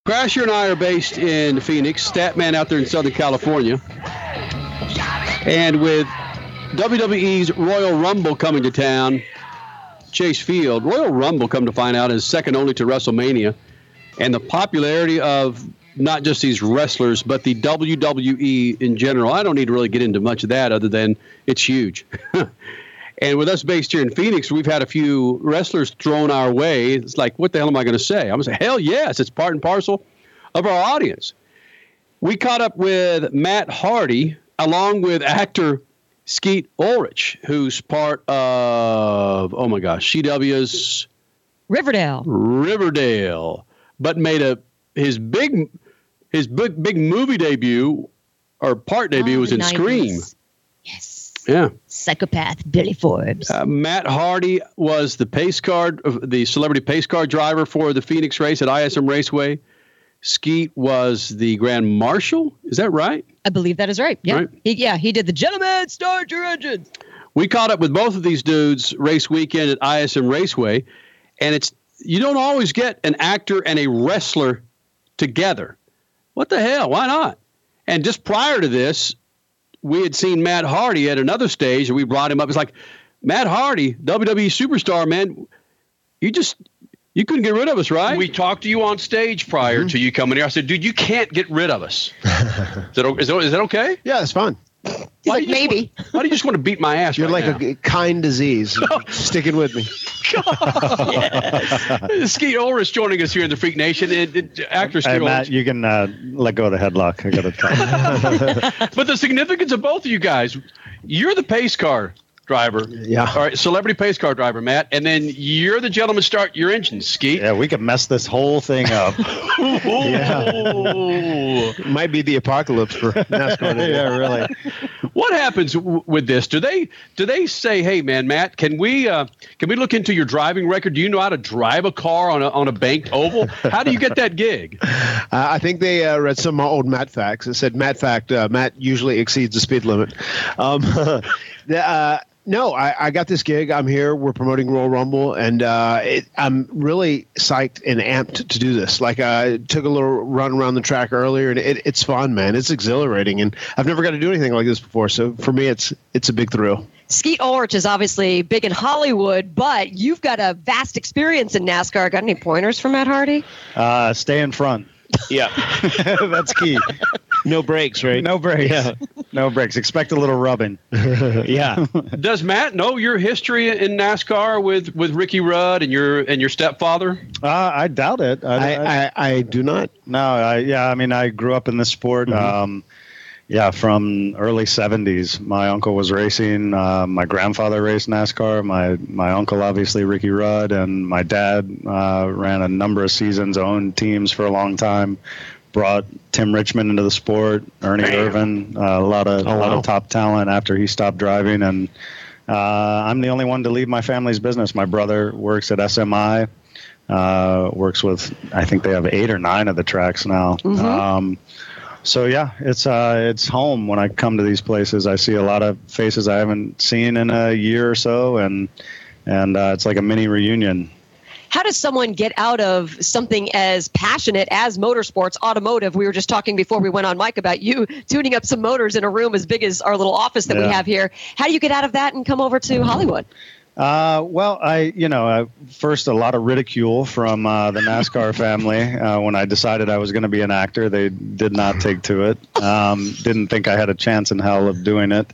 Crasher and I are based in Phoenix, Statman out there in Southern California. And with WWE's Royal Rumble coming to town, Chase Field, Royal Rumble, come to find out, is second only to WrestleMania. And the popularity of not just these wrestlers, but the WWE in general. I don't need to really get into much of that other than it's huge. And with us based here in Phoenix, we've had a few wrestlers thrown our way. It's like, what the hell am I going to say? I'm going to say, hell yes, it's part and parcel of our audience. We caught up with Matt Hardy, along with actor Skeet Ulrich, who's part of, CW's Riverdale, but made his big movie debut, or part debut, was in 90s. Scream. Yes. Yeah. Psychopath Billy Forbes. Matt Hardy was the celebrity pace car driver for the Phoenix race at ISM Raceway. Skeet was the Grand Marshal. Is that right? I believe that is right. Yeah. Right. He did the Gentleman, Start Your Engines. We caught up with both of these dudes race weekend at ISM Raceway, and you don't always get an actor and a wrestler together. What the hell? Why not? And just prior to this, we had seen Matt Hardy at another stage, and we brought him up. It's like, Matt Hardy, WWE superstar, man, you couldn't get rid of us, right? We talked to you on stage prior to you coming here. I said, dude, you can't get rid of us. Is that okay? Yeah, it's fine. Like, maybe. Why do you just want to beat my ass? You're right like now? a kind disease. Sticking with me. Yes. Skeet Ulrich joining us here in the Freak Nation. Actor Skeet Hey, Matt, you can let go of the headlock. I got to talk. But the significance of both of you guys, you're the pace car driver. Yeah. All right, celebrity pace car driver, Matt. And then you're the gentleman, Start Your Engines, Skeet. Yeah, we could mess this whole thing up. Might be the apocalypse for NASCAR. Yeah, really. What happens with this? Do they say, hey, man, Matt, can we look into your driving record? Do you know how to drive a car on a banked oval? How do you get that gig? I think they read some old Matt facts. It said, Matt fact, Matt usually exceeds the speed limit. No, I got this gig. I'm here. We're promoting Royal Rumble, and I'm really psyched and amped to do this. Like, I took a little run around the track earlier, and it's fun, man. It's exhilarating, and I've never got to do anything like this before. So for me, it's a big thrill. Skeet Ulrich is obviously big in Hollywood, but you've got a vast experience in NASCAR. Got any pointers for Matt Hardy? Stay in front. Yeah, that's key. No brakes, right? No brakes. Yeah. No brakes. Expect a little rubbing. Yeah. Does Matt know your history in NASCAR with Ricky Rudd and your stepfather? I doubt it. I do not. No. I grew up in this sport. Mm-hmm. From early 70s. My uncle was racing. My grandfather raced NASCAR. My uncle, obviously, Ricky Rudd, and my dad ran a number of seasons, owned teams for a long time. Brought Tim Richmond into the sport, Ernie Irvin, a lot of top talent after he stopped driving, and I'm the only one to leave my family's business. My brother works at SMI, works with, I think they have 8 or 9 of the tracks now. Mm-hmm. It's home. When I come to these places, I see a lot of faces I haven't seen in a year or so, and it's like a mini reunion. How does someone get out of something as passionate as motorsports, automotive? We were just talking before we went on mic about you tuning up some motors in a room as big as our little office that we have here. How do you get out of that and come over to Hollywood? First, a lot of ridicule from the NASCAR family when I decided I was going to be an actor. They did not take to it. Didn't think I had a chance in hell of doing it.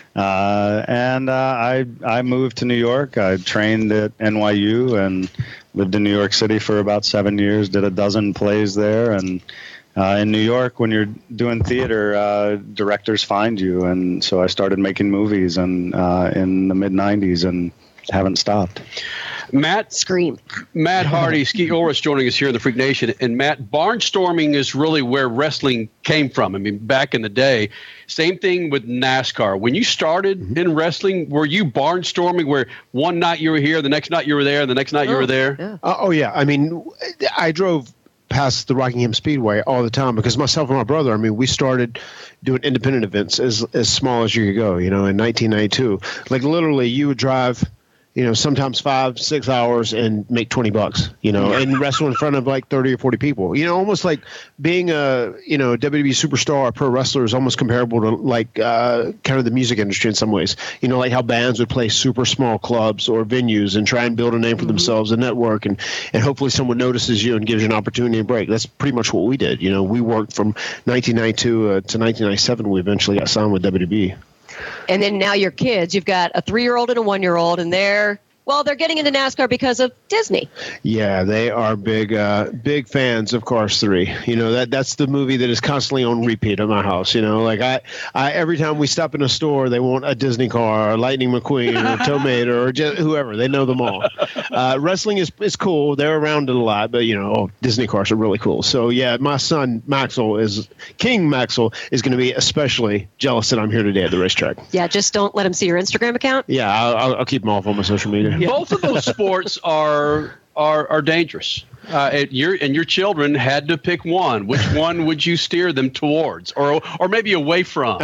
I moved to New York. I trained at NYU and lived in New York City for about 7 years, did a dozen plays there. And in New York, when you're doing theater, directors find you. And so I started making movies in the mid-'90s and haven't stopped. Matt Hardy, Skeet Ulrich joining us here in the Freak Nation. And Matt, barnstorming is really where wrestling came from. I mean, back in the day, same thing with NASCAR. When you started in wrestling, were you barnstorming where one night you were here, the next night you were there, and the next night you were there? Yeah. Yeah. I mean, I drove past the Rockingham Speedway all the time because myself and my brother, we started doing independent events as small as you could go, in 1992. Like, literally, you would drive sometimes 5-6 hours and make $20, and wrestle in front of like 30 or 40 people. Almost like being a WWE superstar, a pro wrestler is almost comparable to like kind of the music industry in some ways. Like how bands would play super small clubs or venues and try and build a name for themselves, a network, and hopefully someone notices you and gives you an opportunity to break. That's pretty much what we did. We worked from 1992 to 1997. We eventually got signed with WWE. And then now your kids, you've got a 3-year-old and a 1-year-old, and they're getting into NASCAR because of Disney. Yeah, they are big fans of Cars 3. That's the movie that is constantly on repeat at my house. Like I every time we stop in a store, they want a Disney car, or Lightning McQueen, or Tow Mater, or just whoever. They know them all. Wrestling is cool. They're around it a lot, but Disney cars are really cool. So yeah, my son King Maxwell is going to be especially jealous that I'm here today at the racetrack. Yeah, just don't let him see your Instagram account. Yeah, I'll keep him off on my social media. Yeah. Both of those sports are dangerous. Your children had to pick one. Which one would you steer them towards, or maybe away from?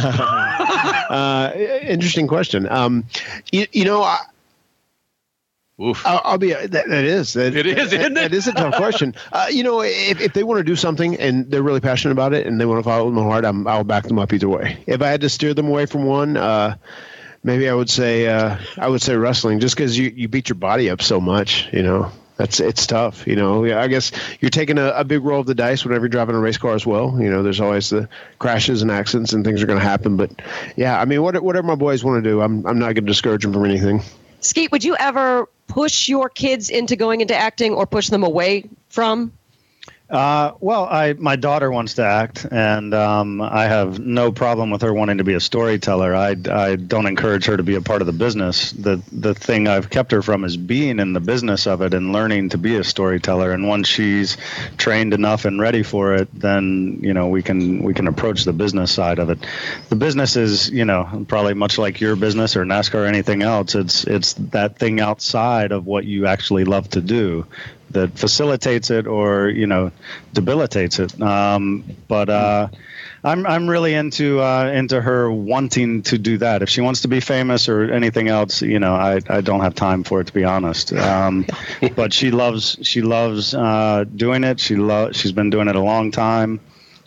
Interesting question. I'll be. That is. It is, isn't it? That is a tough question. If they want to do something and they're really passionate about it and they want to follow them hard, I'll back them up either way. If I had to steer them away from one, maybe I would say wrestling, just because you beat your body up so much. It's tough. I guess you're taking a big roll of the dice whenever you're driving a race car as well. There's always the crashes and accidents and things are going to happen. But yeah, I mean, whatever my boys want to do, I'm not going to discourage them from anything. Skeet, would you ever push your kids into going into acting or push them away from? My daughter wants to act, and I have no problem with her wanting to be a storyteller. I don't encourage her to be a part of the business. The thing I've kept her from is being in the business of it and learning to be a storyteller. And once she's trained enough and ready for it, then we can approach the business side of it. The business is probably much like your business or NASCAR or anything else. It's that thing outside of what you actually love to do that facilitates it or debilitates it. But I'm really into her wanting to do that. If she wants to be famous or anything else, I don't have time for it, to be honest. But she loves doing it. She's been doing it a long time.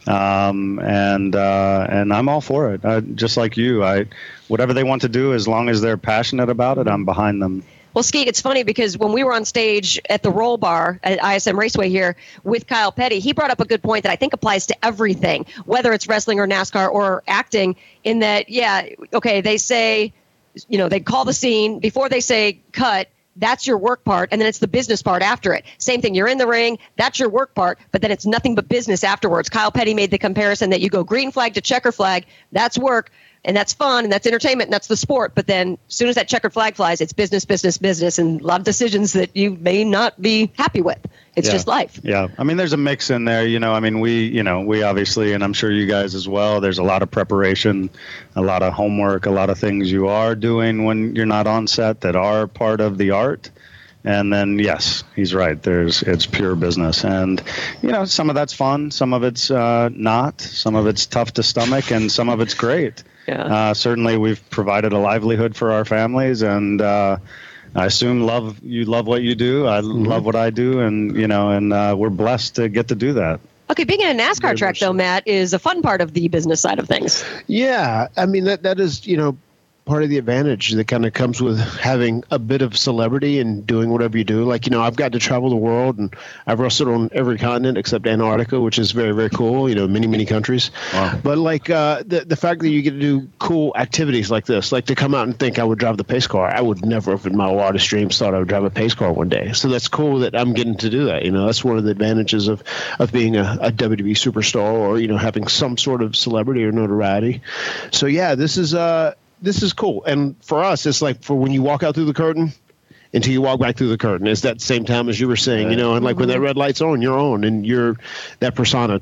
And I'm all for it. Just like you, whatever they want to do, as long as they're passionate about it, I'm behind them. Well, Skeet, it's funny because when we were on stage at the Roll Bar at ISM Raceway here with Kyle Petty, he brought up a good point that I think applies to everything, whether it's wrestling or NASCAR or acting, in that, they say, they call the scene before they say cut. That's your work part, and then it's the business part after it. Same thing, you're in the ring, that's your work part, but then it's nothing but business afterwards. Kyle Petty made the comparison that you go green flag to checker flag, that's work, and that's fun, and that's entertainment, and that's the sport. But then as soon as that checkered flag flies, it's business, business, business, and a lot of decisions that you may not be happy with. It's just life. Yeah. I mean, there's a mix in there. We obviously, and I'm sure you guys as well, there's a lot of preparation, a lot of homework, a lot of things you are doing when you're not on set that are part of the art. And then, yes, he's right. It's pure business. And, some of that's fun. Some of it's not. Some of it's tough to stomach, and some of it's great. Yeah. Certainly, we've provided a livelihood for our families, and I assume you love what you do. I love what I do, and we're blessed to get to do that. Okay, being in a NASCAR track, though, Matt, is a fun part of the business side of things. Yeah, I mean that is part of the advantage that kind of comes with having a bit of celebrity and doing whatever you do. Like, I've got to travel the world, and I've wrestled on every continent except Antarctica, which is very, very cool, many, many countries. Wow. But like the fact that you get to do cool activities like this, like to come out and think I would drive the pace car. I would never have in my wildest dreams thought I would drive a pace car one day. So that's cool that I'm getting to do that. That's one of the advantages of being a WWE superstar or, having some sort of celebrity or notoriety. So yeah, this is cool. And for us, it's like for when you walk out through the curtain until you walk back through the curtain. It's that same time as you were saying, and like when that red light's on, you're on, and you're that persona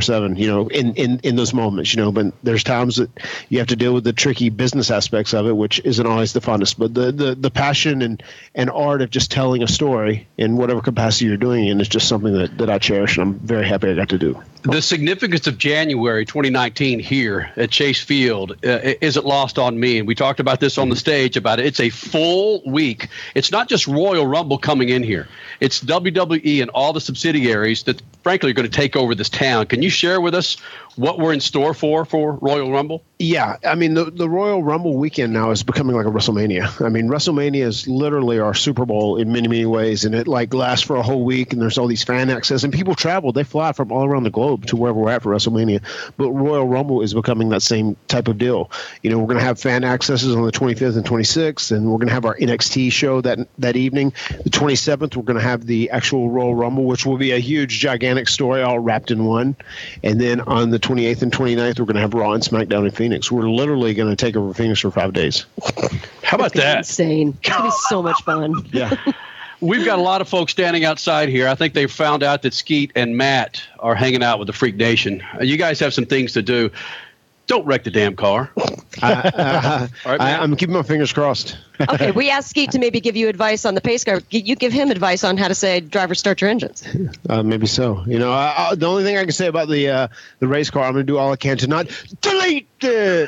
24/7, in those moments, but there's times that you have to deal with the tricky business aspects of it, which isn't always the funnest, but the passion and art of just telling a story in whatever capacity you're doing it in is just something that I cherish, and I'm very happy I got to do. The significance of January 2019 here at Chase Field isn't lost on me. And we talked about this on the stage about it. It's a full week. It's not just Royal Rumble coming in here. It's WWE and all the subsidiaries that, frankly, are going to take over this town. Can you share with us what we're in store for Royal Rumble? Yeah, I mean, the Royal Rumble weekend now is becoming like a WrestleMania. I mean, WrestleMania is literally our Super Bowl in many, many ways, and it like lasts for a whole week, and there's all these fan access, and people travel. They fly from all around the globe to wherever we're at for WrestleMania. But Royal Rumble is becoming that same type of deal. You know, we're going to have fan accesses on the 25th and 26th, and we're going to have our NXT show that evening. The 27th, we're going to have the actual Royal Rumble, which will be a huge, gigantic story all wrapped in one. And then on the 28th and 29th, we're going to have Raw and SmackDown in Phoenix. We're literally going to take over Phoenix for 5 days. How about that? Insane. It's going to be so much fun. Yeah. We've got a lot of folks standing outside here. I think they found out that Skeet and Matt are hanging out with the Freak Nation. You guys have some things to do. Don't wreck the damn car. I'm keeping my fingers crossed. Okay, we asked Skeet to maybe give you advice on the pace car. You give him advice on how to say, driver, start your engines. Maybe so. You know, the only thing I can say about the race car, I'm going to do all I can to not delete it.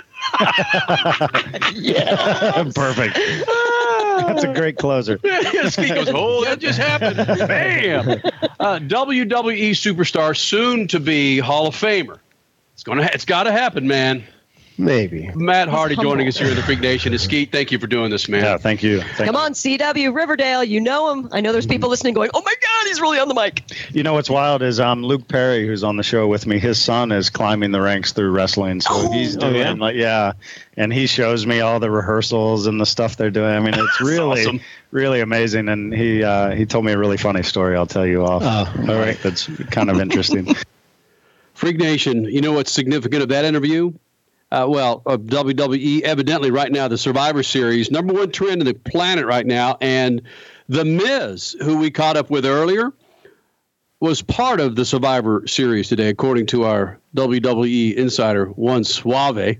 Yeah, perfect. That's a great closer. Skeet goes, oh, that just happened. Bam. WWE superstar, soon to be Hall of Famer. It's got to happen, man. Maybe. Matt Hardy joining us here in the Freak Nation. Skeet, thank you for doing this, man. Yeah, thank you. Come on, CW Riverdale. You know him. I know there's people listening going, oh, my God, he's really on the mic. You know what's wild is Luke Perry, who's on the show with me, his son is climbing the ranks through wrestling. So he's doing, and he shows me all the rehearsals and the stuff they're doing. I mean, it's really, awesome. Really amazing. And he told me a really funny story I'll tell you off. All right. That's kind of interesting. Freak Nation, you know what's significant of that interview? WWE, evidently right now, the Survivor Series, number one trend in the planet right now. And The Miz, who we caught up with earlier, was part of the Survivor Series today, according to our WWE insider, One Suave.